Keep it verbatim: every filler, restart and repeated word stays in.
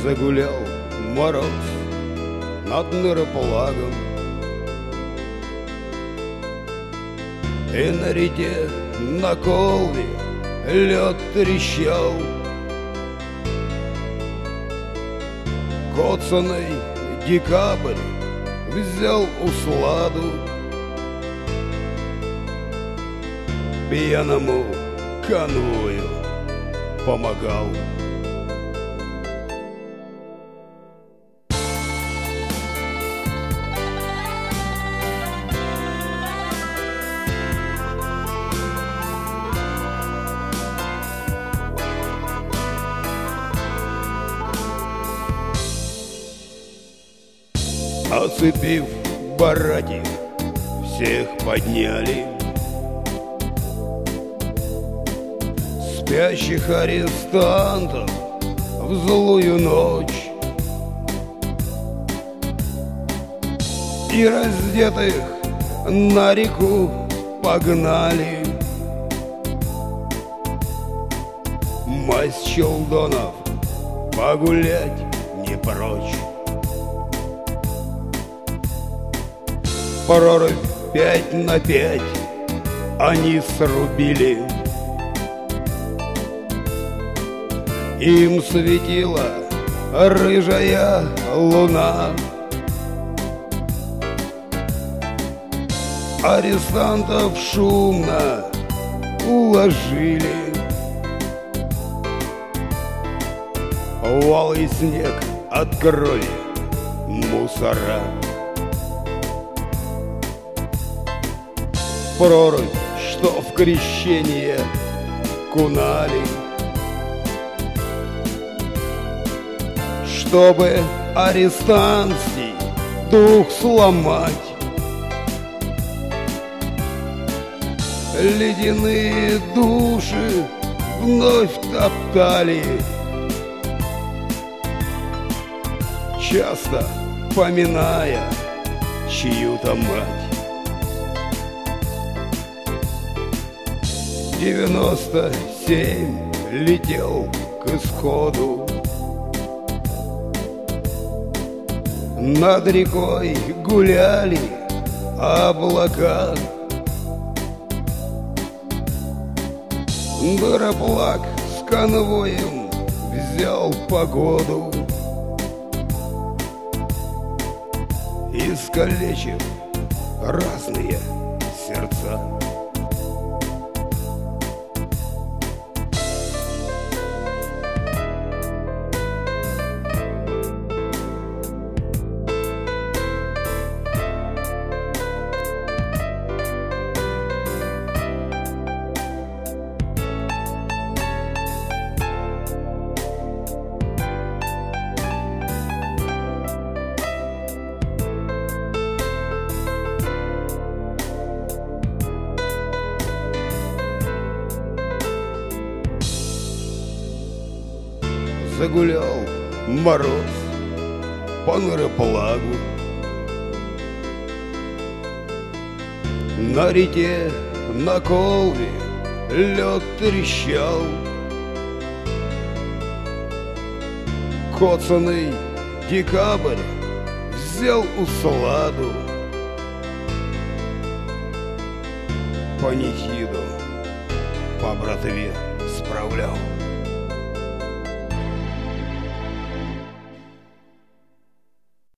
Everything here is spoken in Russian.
Загулял мороз над Нырплагом, и на реке на Колве лед трещал. Коцаный декабрь взял усладу, пьяному конвою помогал. Оцепив бараки, всех подняли, спящих арестантов в злую ночь, и раздетых на реку погнали. Мазь Челдонов погулять не прочь. Прорубь пять на пять они срубили, им светила рыжая луна. Арестантов шумно уложили, валый снег от крови мусора. Прорубь, что в крещение кунали, чтобы арестантский дух сломать. Ледяные души вновь топтали, часто поминая чью-то мать. Девяносто семь летел к исходу, над рекой гуляли облака. Нырплаг с конвоем взял погоду, искалечив разные сердца. Загулял мороз по Нырплагу, на реке на Колве лед трещал. Коцаный декабрь взял усладу, панихиду по братве справлял.